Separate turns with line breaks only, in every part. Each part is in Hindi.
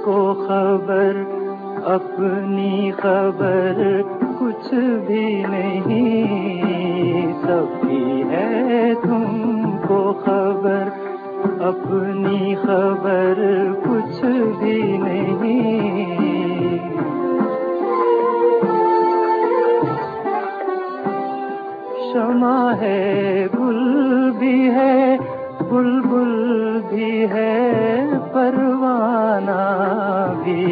तुमको खबर अपनी खबर कुछ भी नहीं, सबकी है तुमको खबर अपनी खबर कुछ भी नहीं। शमा है गुल भी है बुलबुल भी है परवाना भी,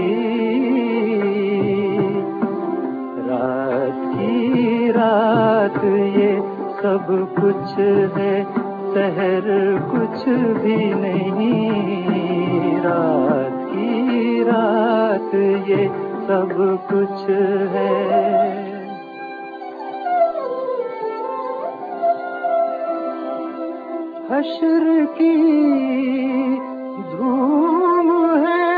रात की रात ये सब कुछ है शहर कुछ भी नहीं, रात की रात ये सब कुछ है। हश्र की धूम है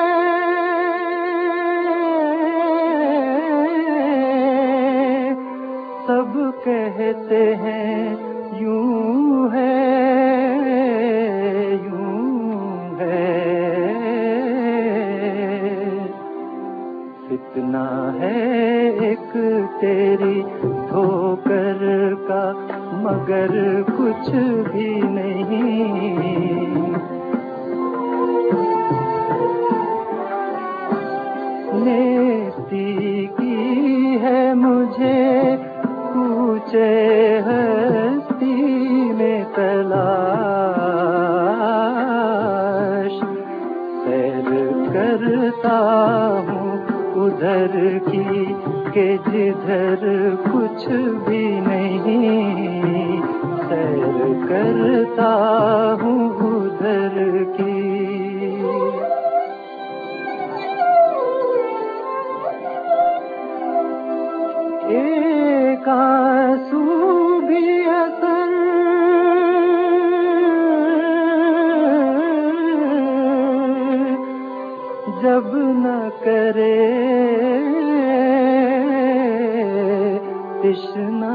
सब कहते हैं यूं है यूं है, फितना है एक तेरी ठोकर का मगर कुछ भी नहीं। नेस्ती की है मुझे कूचे हस्ती में तलाश, सैर करता हूँ उधर की के जिधर कुछ भी नहीं, सैर करता हूँ उधर की। एक आंसू भी असर जब न करे तृष्णा,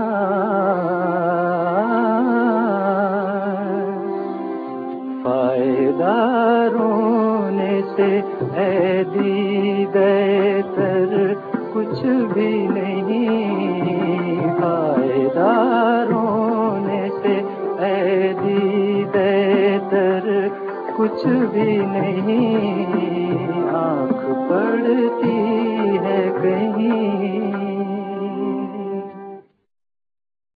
फायदा रोने से है दीदेतर कुछ भी नहीं, फायदा रोने से है दीदेतर कुछ भी नहीं, आँख पड़ती है कहीं